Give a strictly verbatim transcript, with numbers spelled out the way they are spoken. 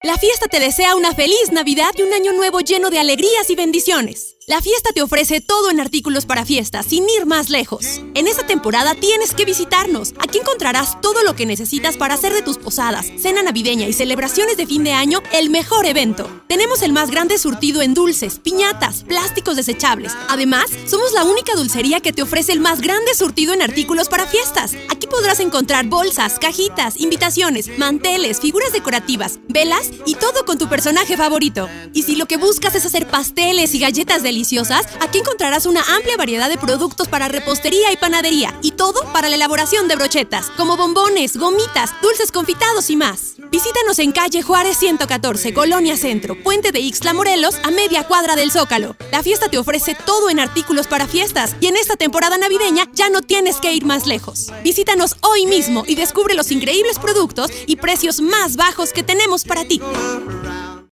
La Fiesta te desea una feliz Navidad y un año nuevo lleno de alegrías y bendiciones. La Fiesta te ofrece todo en artículos para fiestas, sin ir más lejos. En esta temporada tienes que visitarnos. Aquí encontrarás todo lo que necesitas para hacer de tus posadas, cena navideña y celebraciones de fin de año el mejor evento. Tenemos el más grande surtido en dulces, piñatas, plásticos desechables. Además, somos la única dulcería que te ofrece el más grande surtido en artículos para fiestas. Aquí podrás encontrar bolsas, cajitas, invitaciones, manteles, figuras decorativas, velas y todo con tu personaje favorito. Y si lo que buscas es hacer pasteles y galletas deliciosas, aquí encontrarás una amplia variedad de productos para repostería y panadería, y todo para la elaboración de brochetas, como bombones, gomitas, dulces confitados y más. Visítanos en calle Juárez ciento catorce, Colonia Centro, Puente de Ixtla, Morelos, a media cuadra del Zócalo. La Fiesta te ofrece todo en artículos para fiestas, y en esta temporada navideña ya no tienes que ir más lejos. Visítanos hoy mismo y descubre los increíbles productos y precios más bajos que tenemos para ti.